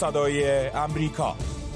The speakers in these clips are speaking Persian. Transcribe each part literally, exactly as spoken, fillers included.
صدای امریکا.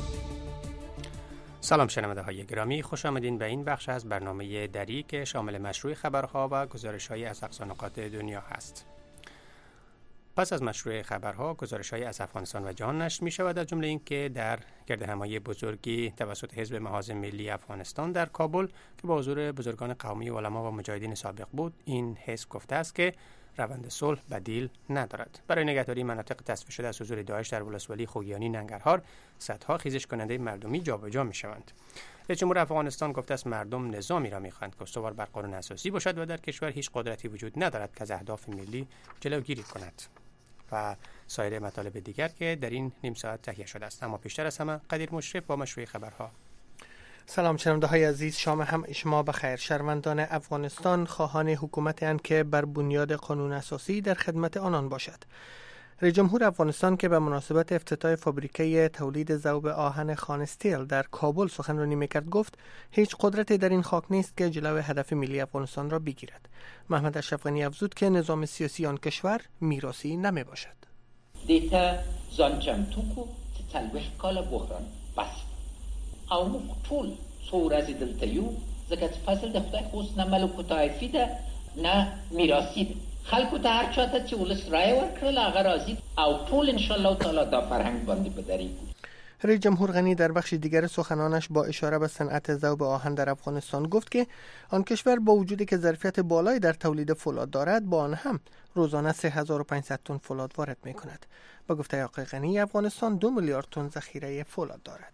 سلام شنونده های گرامی، خوش آمدین به این بخش از برنامه دری که شامل مشروع خبرها و گزارش‌های از اقصا نقاط دنیا هست. پس از مشروع خبرها، گزارش‌های از افغانستان و جهان نشر می‌شود، از جمله اینکه در گردهمایی بزرگی توسط حزب محاذ ملی افغانستان در کابل که با حضور بزرگان قومی، علما و مجاهدین سابق بود، این حزب گفته است که روند صلح بدیل ندارد. برای نگهداری مناطق تصفیه شده از حضور داعش در ولسوالی خوگیانی ننگرهار، صدها خیزش کننده مردمی جابجا می‌شوند. رئیس جمهور افغانستان گفته است مردم نظامی را می‌خواهند که استوار بر قانون اساسی باشد و در کشور هیچ قدرتی وجود ندارد که از اهداف ملی جلوگیری کند. و سایر مطالب دیگر که در این نیم ساعت تهیه شده است. اما پیشتر از همه قدیر مشرف با مشروع خبرها. سلام شنونده های عزیز، شام هم شما بخیر. شهروندان افغانستان خواهان حکومت اند که بر بنیاد قانون اساسی در خدمت آنان باشد. رئیس جمهور افغانستان که به مناسبت افتتاح فابریکه تولید ذوب آهن خان استیل در کابل سخنرانی میکرد گفت هیچ قدرتی در این خاک نیست که جلوی هدف ملی افغانستان را بگیرد. محمد اشرف غنی افزود که نظام سیاسی آن کشور میراثی نمی باشد. دیتا زانچم توکو تلوش کالا بحران بس او طول صورت دلتیو زکات فصل دفتر خوست نه ملکو تایفی ده نه میراثی ده خلکو ته هر چاته چې ولس رای ورکړل هغه راځي او ټول ان شاء الله تعالی دا فرهنګ باندې بدري. رئیس جمهور غنی در بخش دیگر سخنانش با اشاره به صنعت ذوب آهن در افغانستان گفت که آن کشور با وجودی که ظرفیت بالایی در تولید فولاد دارد، با آن هم روزانه سه هزار و پانصد تن فولاد وارد می‌کند. با گفته آقای غنی افغانستان دو میلیارد تن ذخیره فولاد دارد.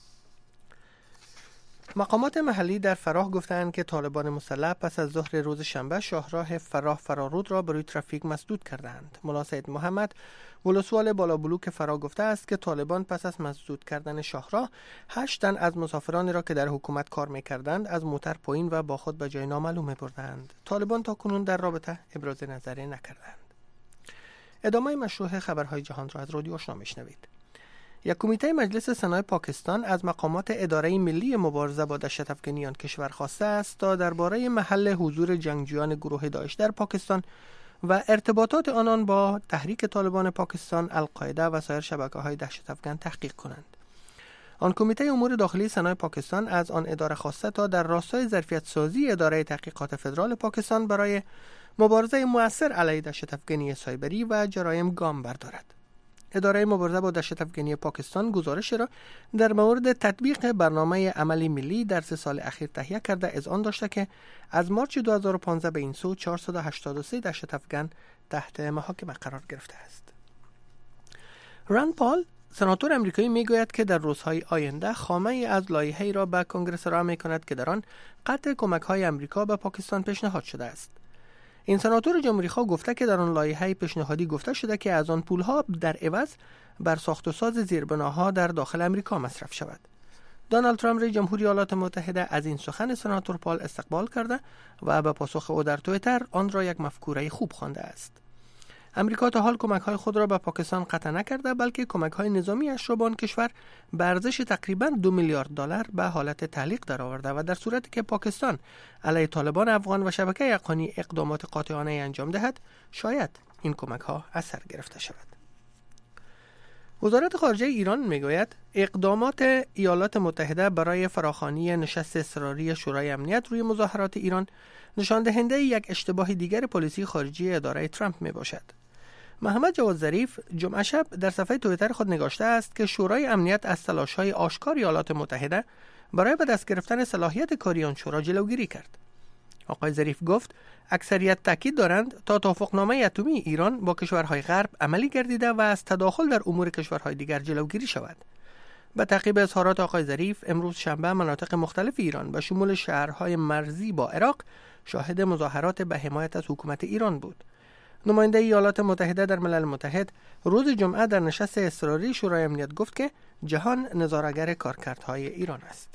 مقامات محلی در فراه گفتند که طالبان مسلح پس از ظهر روز شنبه شاهراه فراه فرارود را برای ترافیک مسدود کردند. ملا سید محمد ولسوال بالابلوک فراه گفته است که طالبان پس از مسدود کردن شاهراه هشت تن از مسافرانی را که در حکومت کار می‌کردند از موتر پایین و با خود به جای نامعلوم بردند. طالبان تاکنون در رابطه ابراز نظری نکردند. ادامه مشروع خبرهای جهان را از رادیو آشنا میشنوید. یک کمیته مجلس سنای پاکستان از مقامات اداره ملی مبارزه با دهشت افکنی کشور خواسته است تا درباره محل حضور جنگجویان گروه داعش در پاکستان و ارتباطات آنان با تحریک طالبان پاکستان، القاعده و سایر شبکه‌های دهشت افکن تحقیق کنند. آن کمیته امور داخلی سنای پاکستان از آن اداره خواسته تا در راستای ظرفیت سازی اداره تحقیقات فدرال پاکستان برای مبارزه مؤثر علیه دهشت افکنی سایبری و جرایم گام بردارد. اداره مبارزه با دهشت افکنی پاکستان گزارش را در مورد تطبیق برنامه عملی ملی در سه سال اخیر تهیه کرده از آن داشته که از مارچ دو هزار و پانزده به این سو چهارصد و هشتاد و سه دهشت افکن تحت محاکمه قرار گرفته است. راند پال سناتور امریکایی میگوید که در روزهای آینده خامه ای از لایحه‌ای را به کنگره ارائه می‌کند که در آن قطع کمک‌های امریکا به پاکستان پیشنهاد شده است. این سناتور جمهوری‌خواه گفته که در آن لایحه پیشنهادی گفته شده که از آن پولها در عوض بر ساخت و ساز زیربناها در داخل امریکا مصرف شود. دونالد ترامپ رئیس جمهوری ایالات متحده از این سخن سناتور پال استقبال کرده و به پاسخ او در توییتر آن را یک مفکوره خوب خوانده است. امریکا تا حال کمک‌های خود را به پاکستان قطع نکرده، بلکه کمک‌های نظامی‌اش را به آن کشور به ارزش تقریباً دو میلیارد دلار به حالت تعلیق درآورده و در صورتی که پاکستان علیه طالبان افغان و شبکه حقانی اقدامات قاطعانه انجام دهد، شاید این کمک‌ها اثر گرفته شود. وزارت خارجه ایران میگوید اقدامات ایالات متحده برای فراخوانی نشست اضطراری شورای امنیت روی مظاهرات ایران نشان دهنده یک اشتباه دیگر پلیسی خارجی اداره ترامپ می باشد. محمد جواد ظریف جمعه شب در صفحه توییتر خود نگاشته است که شورای امنیت از تلاش‌های آشکار ایالات متحده برای به دست گرفتن صلاحیت کاری آن شورا جلوگیری کرد. آقای ظریف گفت اکثریت تاکید دارند تا توافقنامه اتمی ایران با کشورهای غرب عملی گردیده و از تداخل در امور کشورهای دیگر جلوگیری شود. به تعقیب اظهارات آقای ظریف، امروز شنبه مناطق مختلف ایران به شمول شهرهای مرزی با عراق شاهد مظاهرات به حمایت از حکومت ایران بود. نماینده ایالات متحده در ملل متحد روز جمعه در نشست اضطراری شورای امنیت گفت که جهان نظاره‌گر کارکردهای ایران است.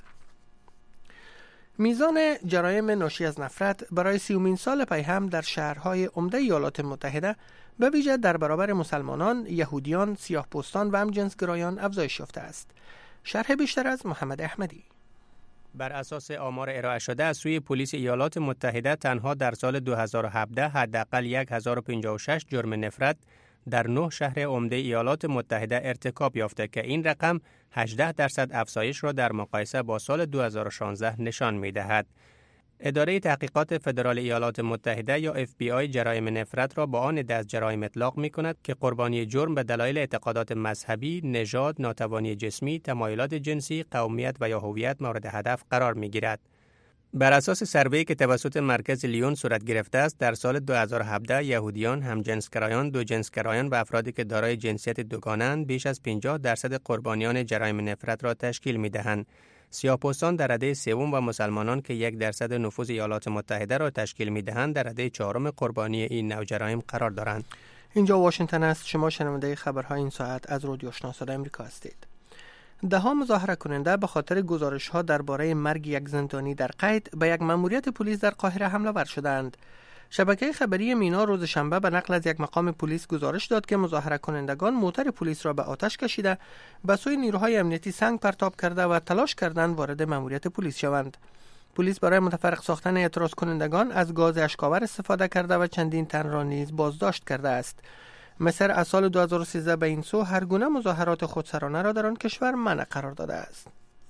میزان جرایم ناشی از نفرت برای سیومین سال پی هم در شهرهای عمده ایالات متحده به ویژه در برابر مسلمانان، یهودیان، سیاه‌پوستان و همجنسگرایان افزایش یافته است. شرح بیشتر از محمد احمدی. بر اساس آمار ارائه شده از سوی پلیس ایالات متحده تنها در سال دو هزار و هفده حداقل هزار و پنجاه و شش جرم نفرت در نه شهر عمده ایالات متحده ارتکاب یافته که این رقم هجده درصد افزایش را در مقایسه با سال دو هزار و شانزده نشان می‌دهد. اداره تحقیقات فدرال ایالات متحده یا اف بی آی جرایم نفرت را با آن دست جرایم اطلاق می کند که قربانی جرم به دلایل اعتقادات مذهبی، نژاد، ناتوانی جسمی، تمایلات جنسی، قومیت و یا هویت مورد هدف قرار می گیرد. بر اساس سروی که توسط مرکز لیون صورت گرفته است، در سال دو هزار و هفده یهودیان، همجنسگرایان، دوجنسگرایان و افرادی که دارای جنسیت دوگانه‌اند بیش از پنجاه درصد قربانیان جرایم نفرت را تشکیل می دهند. سیاه‌پوستان در رده سوم و مسلمانان که یک درصد نفوذ ایالات متحده را تشکیل می‌دهند در رده چهارم قربانی این نوع جرایم قرار دارند. اینجا واشنگتن است. شما شنونده خبرهای این ساعت از رادیو آشنا صدای آمریکا هستید. ده ها مظاهره کننده به خاطر گزارش‌ها درباره مرگ یک زندانی در قید به یک مأموریت پلیس در قاهره حمله ور شدند. شبکه خبری مینا روز شنبه به نقل از یک مقام پلیس گزارش داد که مظاهره کنندگان موتر پلیس را به آتش کشیده، به سوی نیروهای امنیتی سنگ پرتاب کرده و تلاش کردند وارد مأموریت پلیس شوند. پلیس برای متفرق ساختن اعتراض کنندگان از گاز اشک‌آور استفاده کرده و چندین تن را نیز بازداشت کرده است. مصر از سال دو هزار و سیزده به این سو هر گونه مظاهرات خودسرانه را در آن کشور منع قرار داده است.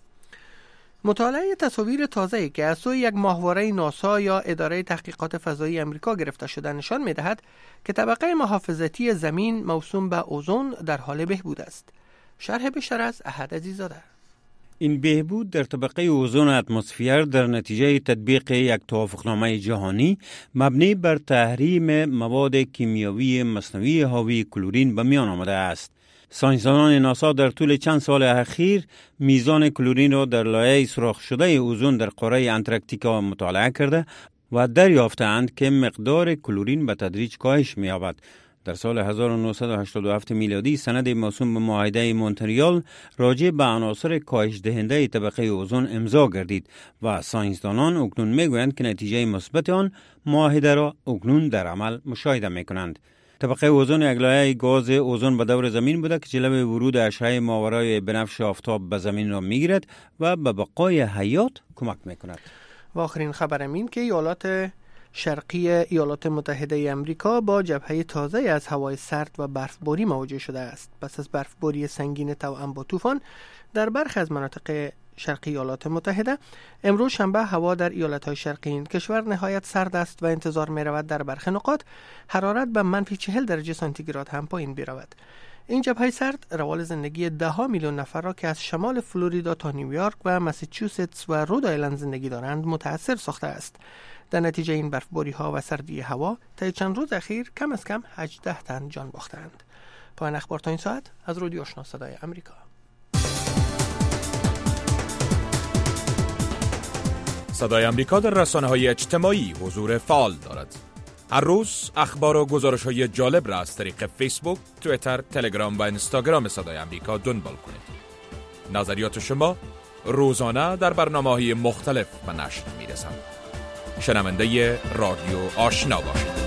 مطالعه تصاویر تازه‌ای که از سوی یک ماهواره ناسا یا اداره تحقیقات فضایی امریکا گرفته شده نشان می‌دهد که طبقه محافظتی زمین موسوم به اوزون در حال بهبود است. شرح بیشتر از احد عزیزاده. این بهبود در طبقه اوزون اتمسفر در نتیجه تطبیق یک توافقنامه جهانی مبنی بر تحریم مواد کیمیاوی مصنوعی حاوی کلورین به میان آمده است. ساینسدانان ناسا در طول چند سال اخیر میزان کلورین را در لایه سوراخ شده اوزون در قاره انتارکتیکا مطالعه کرده و دریافتند که مقدار کلورین به تدریج کاهش می‌یابد. در سال هزار و نهصد و هشتاد و هفت میلادی سند موسوم به معاهده مونتریال راجع به عناصر کاهش دهنده طبقه اوزون امضا گردید و ساینسدانان اکنون میگویند که نتیجه مثبت آن معاهده را اکنون در عمل مشاهده میکنند. طبقه اوزون یک لایه گاز اوزون به دور زمین بوده که جلب ورود اشعه ماورای بنفش آفتاب به زمین را میگیرد و به بقای حیات کمک میکند. و آخرین خبرم این که ایالات شرقی ایالات متحده امریکا با جبهه تازه از هوای سرد و برفباری مواجه شده است. پس از برفباری سنگین توأم با طوفان در برخی از مناطق شرقی ایالات متحده، امروز شنبه هوا در ایالت‌های شرقی این کشور نهایت سرد است و انتظار می‌رود در برخی نقاط حرارت به منفی چهل درجه سانتیگراد هم پایین برود. این جبهه سرد روال زندگی ده ها میلیون نفر را که از شمال فلوریدا تا نیویورک و ماساچوست و رود آیلند زندگی دارند متاثر ساخته است. در نتیجه این برفباری ها و سردی هوا طی چند روز اخیر کم از کم هجده تن جان باختند. پایان اخبار تا این ساعت از رادیو آشنا صدای آمریکا. صدای آمریکا در رسانه‌های اجتماعی حضور فعال دارد. هر روز اخبار و گزارش‌های جالب را از طریق فیسبوک، توییتر، تلگرام و اینستاگرام صدای آمریکا دنبال کنید. نظریات شما روزانه در برنامه‌های مختلف به نشر می‌رسند. شنونده رادیو آشنا باشید.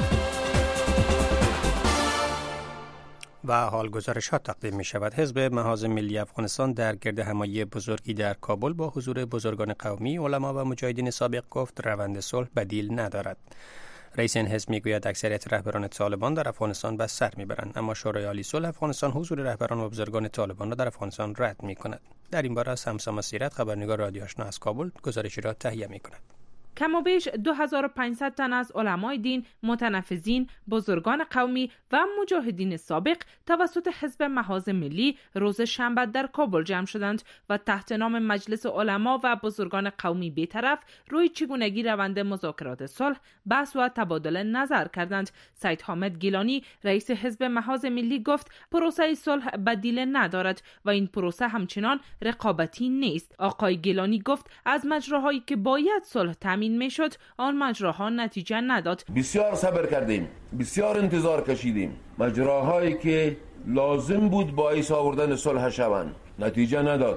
و حال گزارش ها تقدیم می شود. حزب محاذ ملی افغانستان در گرد همایی بزرگی در کابل با حضور بزرگان قومی، علما و مجاهدین سابق گفت روند صلح بدیل ندارد. رئیس این حزب میگوید اکثریت رهبران طالبان در افغانستان به سر میبرند، اما شورای عالی صلح افغانستان حضور رهبران و بزرگان طالبان را در افغانستان رد میکند. در این باره سمسام سیرت، خبرنگار رادیو آشنا از کابل، گزارشی را تهیه میکند. کم و بیش دو هزار و پانصد تن از علمای دین، متنفذین، بزرگان قومی و مجاهدین سابق توسط حزب محاذ ملی روز شنبه در کابل جمع شدند و تحت نام مجلس علما و بزرگان قومی بی‌طرف روی چگونگی روند مذاکرات صلح بحث و تبادل نظر کردند. سید حامد گیلانی، رئیس حزب محاذ ملی، گفت پروسه صلح بدیل ندارد و این پروسه همچنان رقابتی نیست. آقای گیلانی گفت از مجراهایی که باید صلح تامین میشد آن مجراها نتیجه نداد. بسیار صبر کردیم، بسیار انتظار کشیدیم، مجراهایی که لازم بود باعث آوردن صلح شوند نتیجه نداد.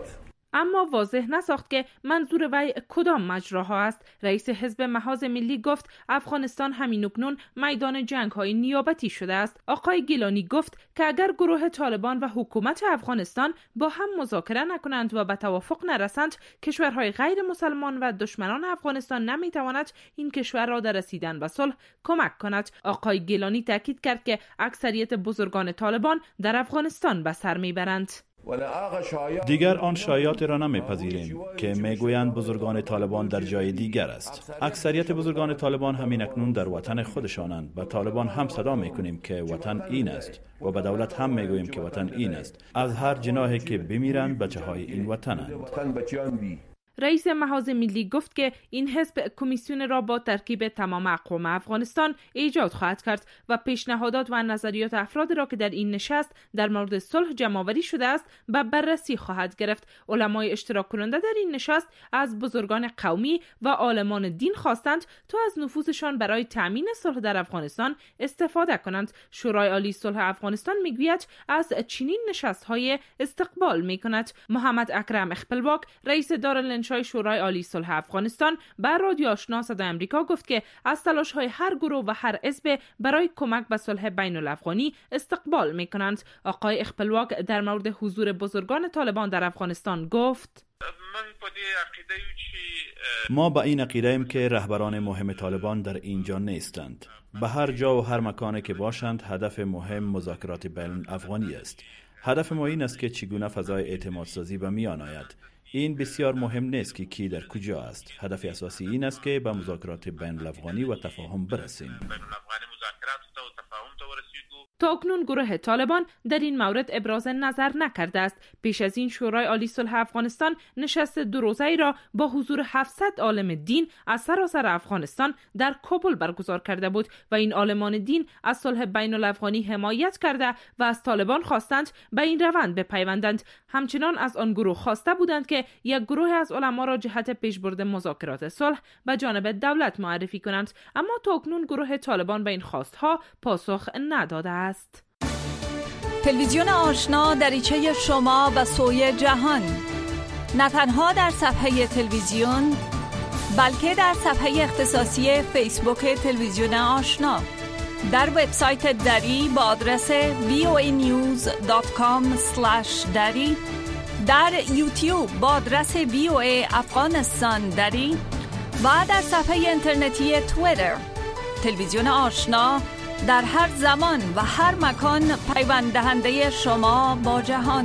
اما واضح نساخت که منظور وی کدام مجراها است. رئیس حزب محاذ ملی گفت افغانستان همینکنون میدان جنگ‌های نیابتی شده است. آقای گیلانی گفت که اگر گروه طالبان و حکومت افغانستان با هم مذاکره نکنند و به توافق نرسند، کشورهای غیر مسلمان و دشمنان افغانستان نمیتواند این کشور را در رسیدن به صلح کمک کند. آقای گیلانی تاکید کرد که اکثریت بزرگان طالبان در افغانستان به سر میبرند. دیگر آن شایعات را نمیپذیریم که میگویند بزرگان طالبان در جای دیگر است. اکثریت بزرگان طالبان همین اکنون در وطن خودشانند. به طالبان هم صدا میکنیم که وطن این است و به دولت هم میگوییم که وطن این است. از هر جناحی که بمیرند بچه های این وطنند. رئیس محاذ ملی گفت که این حزب کمیسیون را با ترکیب تمام اقوام افغانستان ایجاد خواهد کرد و پیشنهادات و نظریات افراد را که در این نشست در مورد صلح جمع‌آوری شده است به بررسی خواهد گرفت. علمای اشتراک کننده در این نشست از بزرگان قومی و عالمان دین خواستند تا از نفوذشان برای تامین صلح در افغانستان استفاده کنند. شورای عالی صلح افغانستان میگوید از چنین نشست‌های استقبال می‌کند. محمد اکرم اخپلواک رئیس دارالانشا شورای عالی صلح افغانستان به رادیو آشنا صدای آمریکا گفت که از تلاش‌های هر گروه و هر حزب برای کمک به صلح بین الافغانی استقبال می‌کنند. آقای اخپلواک در مورد حضور بزرگان طالبان در افغانستان گفت: ما با این عقیده ایم که رهبران مهم طالبان در اینجا نیستند. به هر جا و هر مکانی که باشند هدف مهم مذاکرات بین الافغانی است. هدف ما این است که چگونه فضای اعتماد سازی به میان آید. این بسیار مهم نیست که کی در کجا است. هدف اساسی این است که به مذاکرات بین الافغانی و تفاهم برسیم. تا اکنون گروه طالبان در این مورد ابراز نظر نکرده است. پیش از این شورای عالی صلح افغانستان نشست دو روزه‌ای را با حضور هفتصد عالم دین از سراسر افغانستان در کابل برگزار کرده بود و این عالمان دین از صلح بین الافغانی حمایت کرده و از طالبان خواستند به این روند بپیوندند. همچنان از آن گروه خواسته بودند که یک گروه از علما را جهت پیشبرد مذاکرات صلح به جانب دولت معرفی کنند، اما تا اکنون گروه طالبان به این خواستها پاسخ نداده است. تلویزیون آشنا دریچه شما و سوی جهان، نه تنها در صفحه تلویزیون بلکه در صفحه اختصاصی فیسبوک تلویزیون آشنا، در وبسایت دری با آدرس وی او ای نیوز دات کام اسلش دری، در یوتیوب با آدرس وی او ای افغانستان دری و در صفحه اینترنتی توییتر. تلویزیون آشنا در هر زمان و هر مکان پیوند دهنده شما با جهان.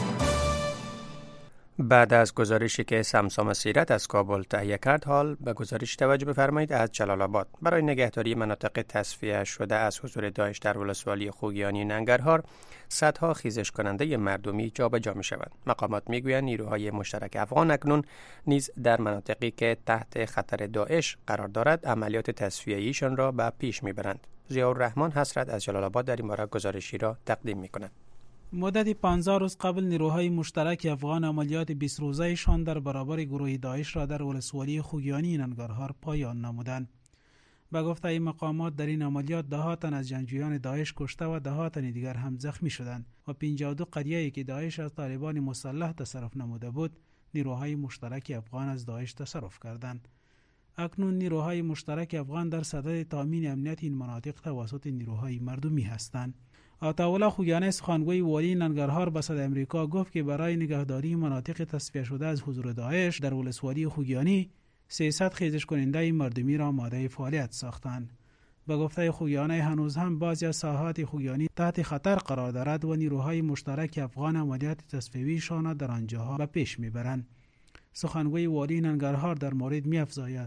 بعد از گزارشی که سمسام سیرت از کابل تهیه کرد، حال به گزارش توجه بفرمایید از جلال آباد. برای نگهداری مناطق تصفیه شده از حضور داعش در ولسوالی خوگیانی ننگرهار، صدها خیزش کننده مردمی جابجا می شوند. مقامات می گویند نیروهای مشترک افغان اکنون نیز در مناطقی که تحت خطر داعش قرار دارد عملیات تصفیه ایشان را به پیش می برند. ضیاءالرحمن حسرت از جلال آباد در این باره گزارشی را تقدیم می کند. مدت پانزده روز قبل نیروهای مشترک افغان عملیات بیست روزه‌شان در برابر گروه داعش را در ولسوالی خوگیانی ننگرهار پایان نمودند. به گفته این مقامات در این عملیات ده ها تن از جنگجویان داعش کشته و ده ها تن دیگر هم زخمی شدند و پنجاه و دو قریه‌ای که داعش از طالبان مسلح تصرف نموده بود، نیروهای مشترک افغان از داعش تصرف کردند. اکنون نیروهای مشترک افغان در صدد تامین امنیت این مناطق توسط نیروهای مردمی هستند. آتاولا خوگیانی سخنگوی والی ننگرهار به صدای آمریکا گفت که برای نگهداری مناطق تصفیه شده از حضور داعش در ولسوالی خوگیانی سیصد خیزش کننده مردمی را آماده فعالیت ساختند. به گفته خوگیانی هنوز هم بعضی از ساحات خوگیانی تحت خطر قرار دارد و نیروهای مشترک افغان عملیات تصفیه‌ایشان در آنجاها به پیش میبرند. سخنگوی والی ننگرهار در مورد می افزاید: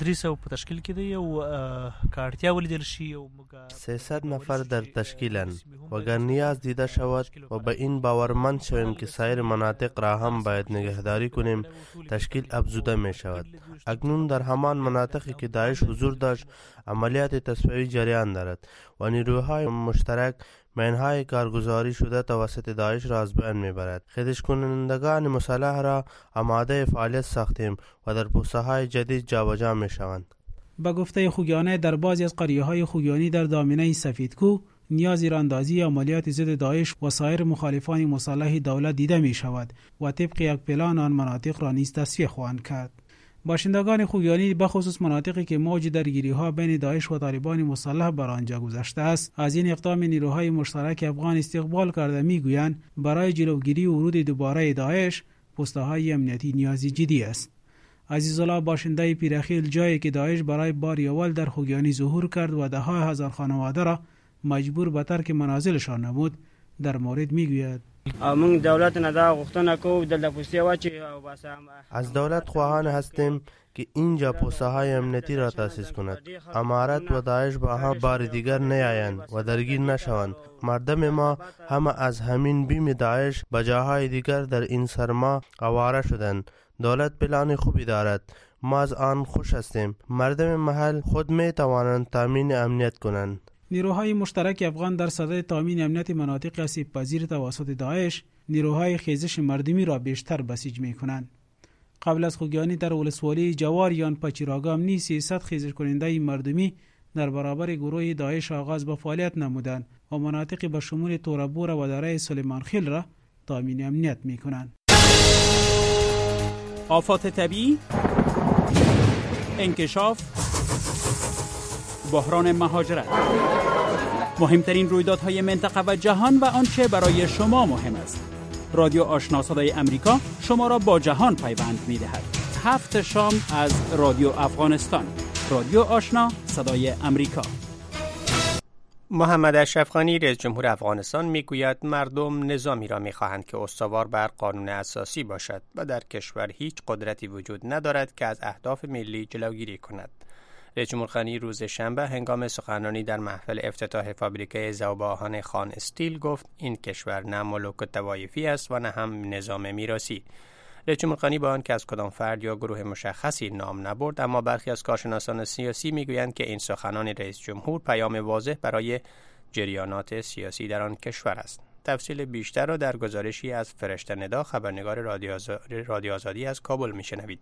سیصد نفر در تشکیلند و اگر نیاز دیده شود و به این باورمند شویم که سایر مناطق را هم باید نگهداری کنیم، تشکیل افزوده می شود. اکنون در همان مناطقی که داعش حضور داشت عملیات تصفیه‌ای جریان دارد و نیروهای مشترک منهای کارگزاری شده توسط داعش را از بین میبرد. خیزش کنندگان مسلح را آماده فعالیت ساختیم و در پوسته‌های جدید جابجا میشوند. با گفته خوگیانی در بعضی از قریه‌های خوگیانی در دامنه سفیدکو نیاز راندازی عملیات ضد داعش و سایر مخالفان مسلح دولت دیده می شود و طبق یک پلان آن مناطق را نیز تصفیه خواهند کرد. باشندگان خوگیانی بخصوص مناطقی که موج درگیری‌ها بین داعش و طالبان مسلح بر آنجا گذشته است از این اقدام نیروهای مشترک افغان استقبال کرده میگویند برای جلوگیری ورود دوباره داعش پست‌های امنیتی نیازی جدی است. عزیزالله باشنده پیرخیل جایی که داعش برای بار اول در خوگیانی ظهور کرد و ده ها هزار خانواده را مجبور به ترک منازلشان نمود در مورد میگوید من دولت ندا غوښتنه کوو د پوسټي واچي از دولت خواهان هستیم که اینجا پوسته های امنیتی را تأسیس کند. امارت و داعش با هم بار دیگر نیایند و درگیر نشوند. مردم ما همه از همین بیم داعش به جاهای دیگر در این سرما آواره شدند. دولت پلان خوبی دارد، ما از آن خوش هستیم. مردم محل خود می توانند تامین امنیت کنند. نیروهای مشترک افغان در صدد تامین امنیت مناطق آسیب پذیر توسط داعش نیروهای خیزش مردمی را بیشتر بسیج می کنند. قبل از خوگیانی در ولسوالی جواریان پچیراگام نیز سیصد خیزش کننده مردمی در برابر گروه داعش آغاز به فعالیت نمودند و مناطق به شمول تورابور و دره سلیمان خیل را تامین امنیت می کنند. آفات طبیعی، انکشاف، بحران مهاجرت، مهمترین رویدادهای منطقه و جهان و آنچه برای شما مهم است. رادیو آشنا صدای امریکا شما را با جهان پیوند می‌دهد. هفت شام از رادیو افغانستان. رادیو آشنا صدای امریکا. محمد اشرف غنی رئیس جمهور افغانستان میگوید مردم نظامی را میخواهند که استوار بر قانون اساسی باشد و در کشور هیچ قدرتی وجود ندارد که از اهداف ملی جلوگیری کند. رئیس جمهور غنی روز شنبه هنگام سخنرانی در محفل افتتاح فابریکه ذوب آهن خان استیل گفت این کشور نه ملوک طوایفی است و نه هم نظام میراثی. رئیس جمهور غنی با آنکه از کدام فرد یا گروه مشخصی نام نبرد، اما برخی از کارشناسان سیاسی میگویند که این سخنان رئیس جمهور پیام واضح برای جریانات سیاسی در آن کشور است. تفصیل بیشتر را در گزارشی از فرشته ندا خبرنگار رادیو آزادی از کابل میشنوید.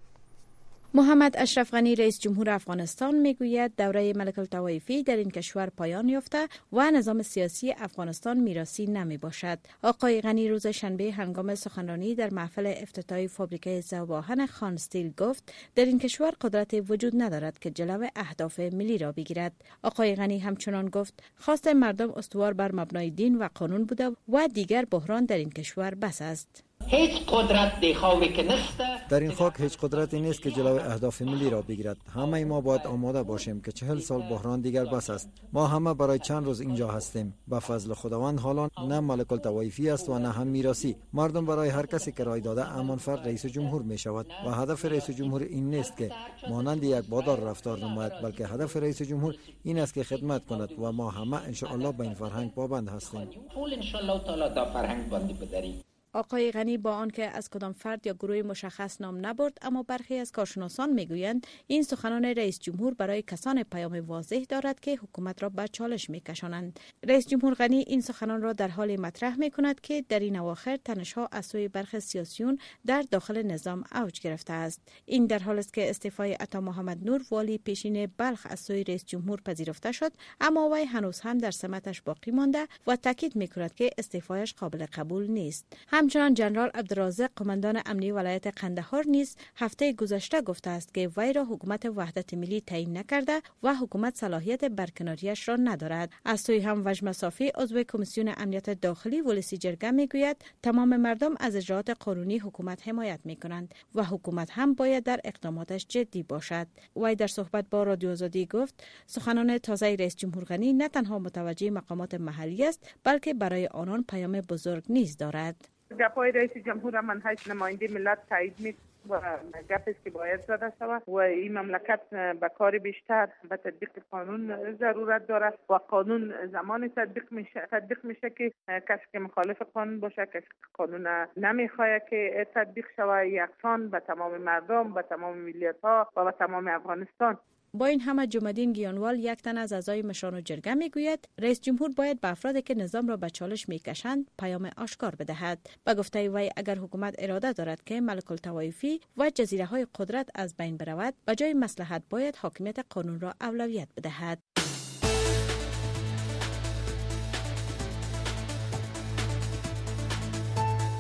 محمد اشرف غنی رئیس جمهور افغانستان میگوید دوره ملک الطوایفی در این کشور پایان یافته و نظام سیاسی افغانستان میراثی نمی باشد. آقای غنی روز شنبه هنگام سخنرانی در محفل افتتاحی فابریکه ذوب آهن خان استیل گفت در این کشور قدرت وجود ندارد که جلو اهداف ملی را بگیرد. آقای غنی همچنان گفت خواست مردم استوار بر مبنای دین و قانون بوده و دیگر بحران در این کشور بس است. هیچ قدرت دیخواهی که نیست در این خاک هیچ قدرتی نیست که جلوی اهداف ملی را بگیرد. همه ما باید آماده باشیم که چهل سال بحران دیگر بس است. ما همه برای چند روز اینجا هستیم. به فضل خداوند حالا نه ملک الطوایفی است و نه هم میراثی. مردم برای هر کسی که رای داده همان فرد رئیس جمهور می شود و هدف رئیس جمهور این نیست که مانند یک بادار رفتار نماید، بلکه هدف رئیس جمهور این است که خدمت کند و ما همه ان شاء الله به این فرهنگ پابند هستیم. ان شاء الله تعالی دا فرهنگ باندې بدریم. آقای غنی با آنکه از کدام فرد یا گروه مشخص نام نبرد، اما برخی از کارشناسان میگویند این سخنان رئیس جمهور برای کسان پیام واضح دارد که حکومت را به چالش میکشانند. رئیس جمهور غنی این سخنان را در حال مطرح میکند که در این اواخر تنش‌ها از سوی برخی سیاسیون در داخل نظام اوج گرفته است. این در حالی است که استعفای عطا محمد نور والی پیشین بلخ از سوی رئیس جمهور پذیرفته شد، اما وی هنوز هم در سمتش باقی مانده و تاکید میکند که استعفایش قابل قبول نیست. همچنان جنرال عبدالرازق قماندان امنیه ولایت قندهار نیز هفته گذشته گفته است که وی را حکومت وحدت ملی تعیین نکرده و حکومت صلاحیت برکناریش را ندارد. از سوی هم وجم صافی عضو کمیسیون امنیت داخلی ولسی جرگه میگوید تمام مردم از اجراءات قانونی حکومت حمایت میکنند و حکومت هم باید در اقداماتش جدی باشد. وی در صحبت با رادیو آزادی گفت سخنان تازه رئیس جمهور غنی نه تنها متوجه مقامات محلی است، بلکه برای آنان پیام بزرگ نیز دارد. گپای رئیس جمهور منهج نماینده ملت تایید می و گپی که باید زده شود و این مملکت به کار بیشتر به تطبیق قانون ضرورت دارد و قانون زمان تطبیق میشه تطبیق میشه که کسی که مخالف قانون باشه، کسی که قانون نمیخواد که تطبیق شود، یکسان به تمام مردم، به تمام ملیت ها و به تمام افغانستان. با این همه جمع‌الدین گیانوال یک تن از اعضای مشان و جرگه میگوید رئیس جمهور باید به افرادی که نظام را به چالش میکشند پیام آشکار بدهد. به گفته وی اگر حکومت اراده دارد که ملک الطوایفی و جزیره های قدرت از بین برود، به جای مصلحت باید حاکمیت قانون را اولویت بدهد.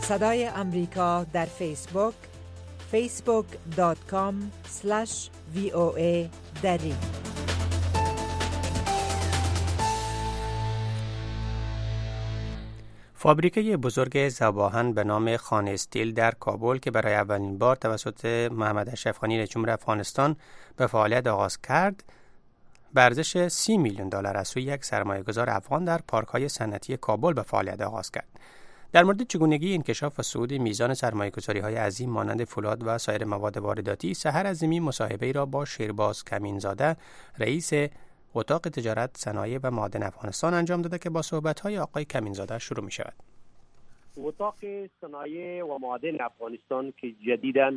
صدای امریکا در فیسبوک فیسبوک دات کام اسلش وی او ای دری. فابریکه بزرگ ذوب‌آهن به نام خان استیل در کابل که برای اولین بار توسط محمد اشرف غنی رئیس جمهور افغانستان به فعالیت آغاز کرد، به ارزش سی میلیون دلار از سوی یک سرمایه‌گذار افغان در پارک‌های صنعتی کابل به فعالیت آغاز کرد. در مورد چگونگی انکشاف و صعود میزان سرمایه‌گذاری‌های عظیم مانند فولاد و سایر مواد وارداتی، سحر عظیمی مصاحبه‌ای را با شیرباز کمینزاده رئیس اتاق تجارت، صنایع و معادن افغانستان انجام داده که با صحبت‌های آقای کمینزاده شروع می‌شود. اتاق صنایع و معادن افغانستان که جدیداً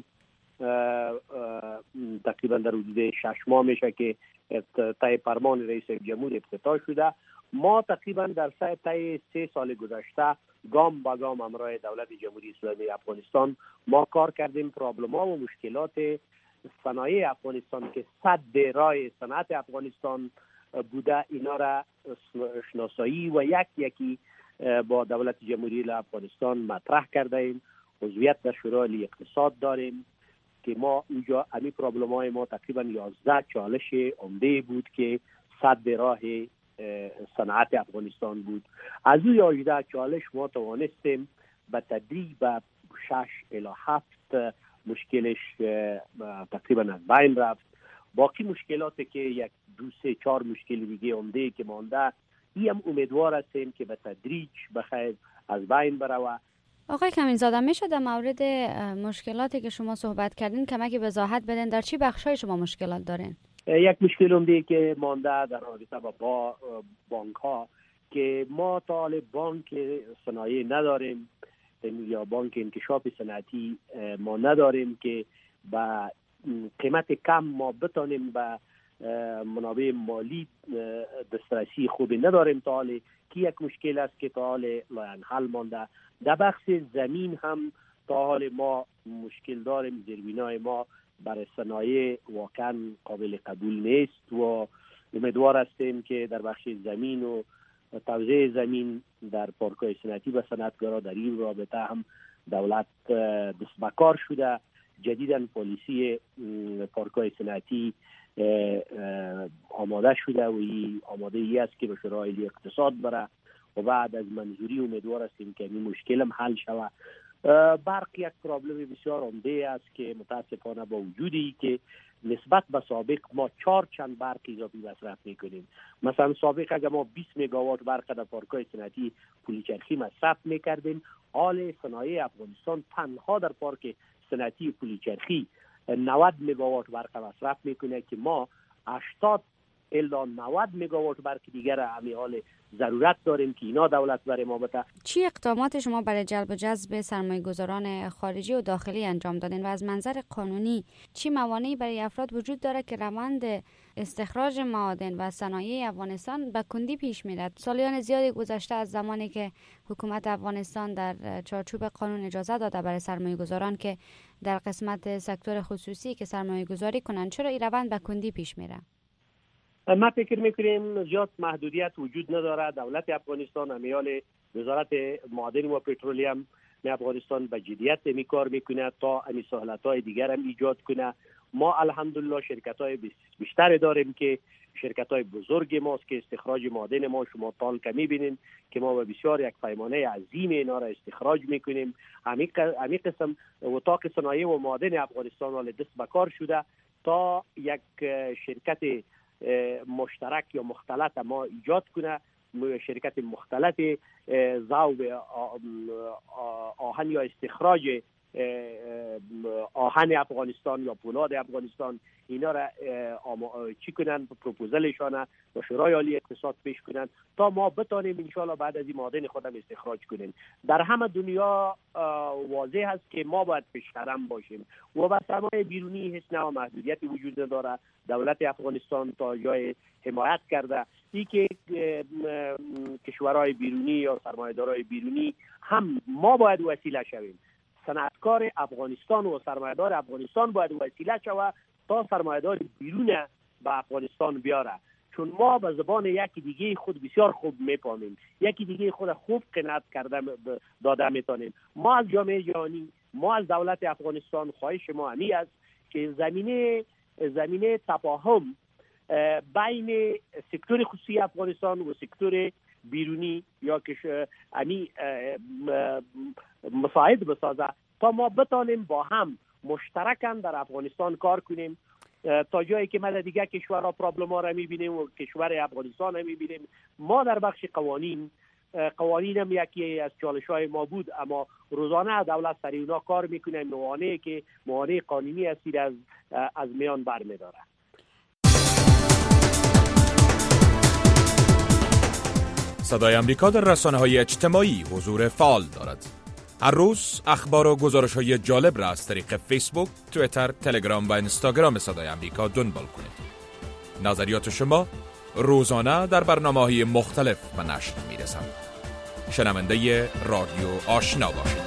تقریبا در حدود شش ماه میشه که طی فرمان رئیس جمهور افتتاح شده، ما تقریبا در طی سه سال گذشته گام با گام همراه دولت جمهوری اسلامی افغانستان ما کار کردیم. پرابلم‌ها و مشکلات صنایع افغانستان که سد راه صنعت افغانستان بوده، اینا را شناسایی و یک یکی با دولت جمهوری افغانستان مطرح کرده ایم. عضویت در شورای اقتصاد داریم که ما اونجا امی پرابلم های ما تقریبا یازده چالش عمده بود که سد راه صنعت افغانستان بود. از اون یازده چالش ما توانستیم به تدریج به شش الی هفت مشکلش تقریبا از بین رفت. باقی مشکلاتی که یک دو سه چهار مشکل دیگه عمده که مانده، این هم امیدوار هستیم که به تدریج بخیر از بین بروه. آقای کمینزاده، میشه در مورد مشکلاتی که شما صحبت کردین کمکی وضاحت بدین؟ در چی بخشای شما مشکلات دارین؟ یک مشکل عمده که مانده در رابطه با بانک ها که ما طالب بانک صنایع نداریم یا بانک انکشاف صنعتی ما نداریم که با قیمت کم ما بتانیم با منابع مالی دسترسی خوبی نداریم تا حال که یک مشکل است که تا حال لاین حل مانده. در بخش زمین هم تا حال ما مشکل داریم. زیربنای ما برای صنایع واقعا قابل قبول نیست و امیدوار هستیم که در بخش زمین و توزیع زمین در پارک‌های صنعتی و صنعتگرا در این رابطه هم دولت دست به کار شده. جدیداً پالیسی پارک‌های صنعتی آماده شده و این آماده ای است که به شورای اقتصاد بره و بعد از منظوری امیدوار هستیم که این مشکل هم حل شود. برق یک پرابلم بسیار عمده است که متاسفانه با وجودی که نسبت به سابق ما چهار چند برق اضافی مصرف میکنیم. مثلا سابق اگر ما بیست مگاوات برق در پارک‌های صنعتی پلیچرخی مصرف میکردیم، حال صنایع افغانستان تنها در پارک صنعتی پلیچرخی نود مگاوات برق مصرف میکنه که ما هشتاد الی نود مگاوات برق دیگر همین حال ضرورت داریم که اینا دولت برای ما بده. چی اقدامات شما برای جلب و جذب سرمایه‌گذاران خارجی و داخلی انجام دادین و از منظر قانونی چی موانعی برای افراد وجود داره که روند استخراج معادن و صنایع افغانستان به کندی پیش میرد؟ سالیان زیادی گذشته از زمانی که حکومت افغانستان در چارچوب قانون اجازه داده برای سرمایه‌گذاران که در قسمت سکتور خصوصی که سرمایه‌گذاری کنند، چرا این روند به کندی پیش میره؟ ما فکر میکنیم زیاد محدودیت وجود نداره. دولت افغانستان امیال وزارت معادن و پترولیم افغانستان به جدیت می کار میکنه تا امی سهولت‌های دیگر هم ایجاد کنه. ما الحمدلله شرکت‌های بیشتر داریم که شرکت‌های بزرگ ماست که استخراج معادن ما شما تال که می‌بینید که ما به بسیار یک پیمانه عظیم اینا را استخراج میکنیم. همین قسم اتاق صنایع و معادن افغانستان حال دست به کار شده تا یک شرکت مشترک یا مختلط ما ایجاد کنه. شرکت مختلط ذوب آهن یا استخراج آهن افغانستان یا فولاد افغانستان اینا را چی کنن، پروپوزلشان و شورای عالی اقتصاد پیش کنن تا ما بتانیم انشالله بعد از این معادن خودم استخراج کنیم. در همه دنیا واضح است که ما باید پیشقدم باشیم و با سرمایه بیرونی هیچ نوع محدودیتی وجود نداره. دولت افغانستان تا جای حمایت کرده ای که کشورهای بیرونی یا سرمایه‌دارای بیرونی هم ما باید وسیله شویم. صنعتکار افغانستان و سرمایه‌دار افغانستان باید وسیله شود تا سرمایه‌دار بیرون به افغانستان بیاره، چون ما به زبان یکی دیگه خود بسیار خوب میفهمیم، یکی دیگه خود خوب قناعت کرده داده میتونیم. ما از جامعه جهانی، ما از دولت افغانستان خواهش ما همی است که زمینه زمینه تفاهم بین سکتور خصوصی افغانستان و سکتور بیرونی یا که امی مساعد بسازه تا ما بتانیم با هم مشترکاً در افغانستان کار کنیم، تا جایی که ما دیگه کشورها پرابلم ها را میبینیم و کشور افغانستان را میبینیم. ما در بخش قوانین قوانین هم یکی از چالش های ما بود، اما روزانه دولت سر اونا کار میکنه، موانعی که موانع قانونی اسیر از از میان برمیداره. صدای امریکا در رسانه‌های اجتماعی حضور فعال دارد. هر روز اخبار و گزارش‌های جالب را از طریق فیسبوک، توییتر، تلگرام و اینستاگرام صدای امریکا دنبال کنید. نظریات شما روزانه در برنامه‌های مختلف به نشر می‌رسند. شنونده رادیو آشنا باشید.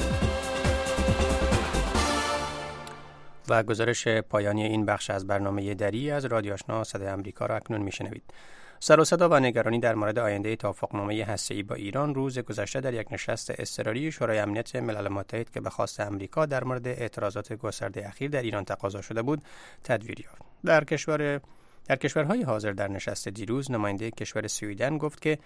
و گزارش پایانی این بخش از برنامه دری از رادیو آشنا صدای امریکا را اکنون می‌شنوید. سر و صدا و نگرانی در مورد آینده توافقنامه هسته‌ای با ایران روز گذشته در یک نشست اضطراری شورای امنیت ملل متحد که به خواست آمریکا در مورد اعتراضات گسترده اخیر در ایران تقاضا شده بود تدویر یافت. در کشور در کشورهای حاضر در نشست دیروز نماینده کشور سوئیدن گفت که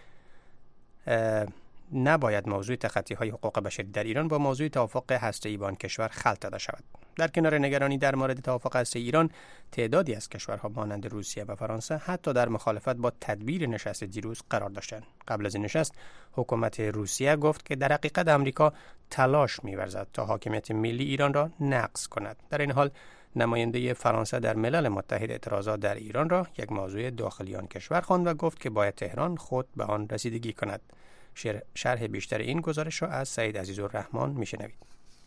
نباید موضوع تخطی‌های حقوق بشری در ایران با موضوع توافق هسته‌ای با آن کشور خلط داده شود. در کنار نگرانی در مورد توافق هسته‌ای ایران، تعدادی از کشورها مانند روسیه و فرانسه حتی در مخالفت با تدبیر نشست دیروز قرار داشتند. قبل از این نشست، حکومت روسیه گفت که در حقیقت آمریکا تلاش می‌ورزد تا حاکمیت ملی ایران را نقض کند. در این حال، نماینده فرانسه در ملل متحد اعتراضات در ایران را یک موضوع داخلی آن کشور خواند و گفت که باید تهران خود به آن رسیدگی کند. شرح بیشتر این گزارش را از سعید عزیزالرحمن میشنوید.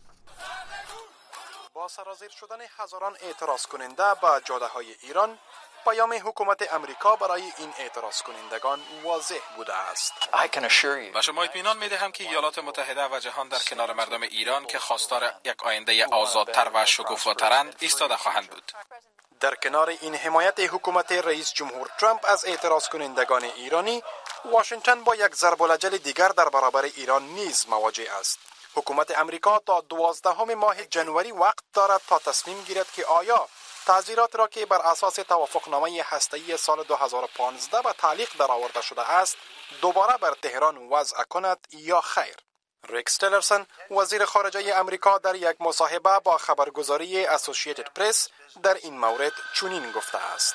با سرازیر شدن هزاران اعتراض کننده به جاده‌های ایران، پیام حکومت امریکا برای این اعتراض کنندگان واضح بوده است. و شما اطمینان می‌دهم که ایالات متحده و جهان در کنار مردم ایران که خواستار یک آینده آزادتر و شکوفاترند ایستاده خواهند بود. در کنار این حمایت حکومت رئیس جمهور ترامپ از اعتراض کنندگان ایرانی، واشنگتن با یک ضرب العجل دیگر در برابر ایران نیز مواجه است. حکومت امریکا تا دوازدهم ماه جنوری وقت دارد تا تصمیم گیرد که آیا تعزیرات را که بر اساس توافقنامه هسته‌ای سال دو هزار و پانزده به تعلیق درآورده شده است دوباره بر تهران وضع کند یا خیر. ریکس تیلرسون وزیر خارجه امریکا در یک مصاحبه با خبرگزاری اسوسییتد پرس در این مورد چنین گفته است: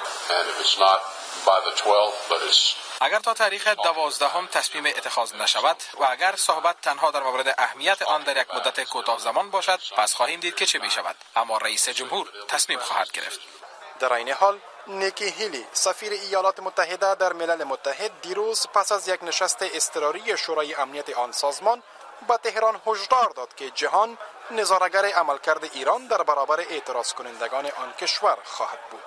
اگر تا تاریخ دوازدهم تصمیم اتخاذ نشود و اگر صحبت تنها در مورد اهمیت آن در یک مدت کوتاه زمان باشد، پس خواهیم دید که چه می شود. اما رئیس جمهور تصمیم خواهد گرفت. در این حال، نیکی هیلی سفیر ایالات متحده در ملل متحد دیروز پس از یک نشست اضطراری شورای امنیت آن سازمان به تهران هشدار داد که جهان نظاره‌گر عملکرد ایران در برابر اعتراض کنندگان آن کشور خواهد بود.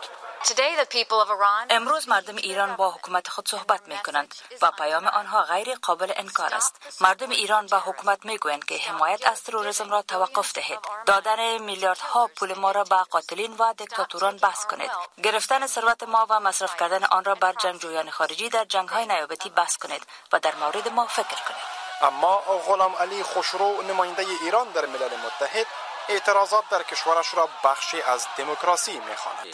امروز مردم ایران با حکومت خود صحبت می کنند و پیام آنها غیر قابل انکار است. مردم ایران با حکومت می گویند که حمایت از تروریسم را توقف دهید، دادن میلیاردها پول ما را به قاتلین و دیکتاتوران بس کنید، گرفتن ثروت ما و مصرف کردن آن را بر جنگجویان خارجی در جنگ‌های نیابتی بس کنید و در مورد ما فکر کنید. اما غلام علی خوشرو نماینده ایران در ملل متحد اعتراضات در کشورش را بخشی از دموکراسی می‌خواند.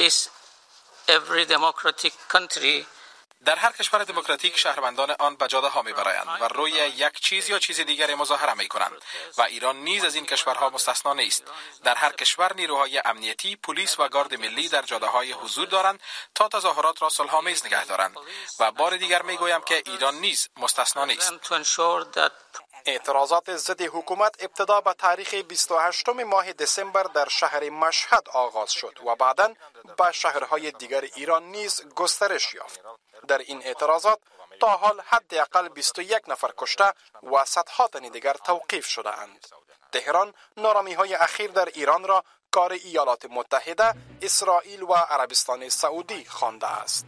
در هر کشور دموکراتیک شهروندان آن به جاده‌ها می‌برایند و روی یک چیز یا چیز دیگر مظاهره می‌کنند و ایران نیز از این کشورها مستثنا نیست. در هر کشور نیروهای امنیتی، پلیس و گارد ملی در جاده‌های حضور دارند تا تظاهرات را صلح‌آمیز نگه دارند و بار دیگر می‌گویم که ایران نیز مستثنا نیست. اعتراضات ضد حکومت ابتدا به تاریخ بیست و هشتم ماه دسامبر در شهر مشهد آغاز شد و بعداً به شهرهای دیگر ایران نیز گسترش یافت. در این اعتراضات تا حال حداقل بیست و یک نفر کشته و صدها تن دیگر توقیف شده اند. تهران نارامی‌های اخیر در ایران را کار ایالات متحده، اسرائیل و عربستان سعودی خوانده است.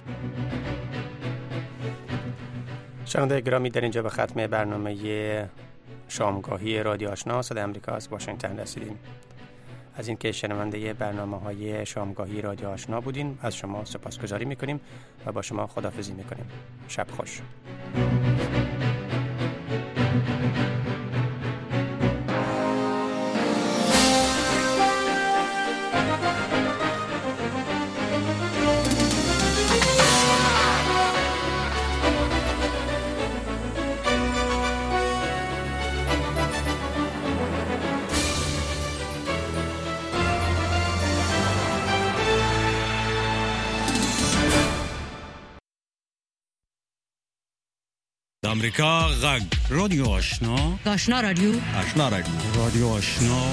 شنونده گرامی، در اینجا به ختم برنامه شامگاهی رادیو آشنا صدای امریکا از واشنگتن رسیدیم. از اینکه شنونده برنامه‌های شامگاهی رادیو آشنا بودین از شما سپاسگزاری می‌کنیم و با شما خداحافظی می‌کنیم. شب خوش. امریکا غږ رادیو آشنا آشنا رادیو آشنا رادیو رادیو آشنا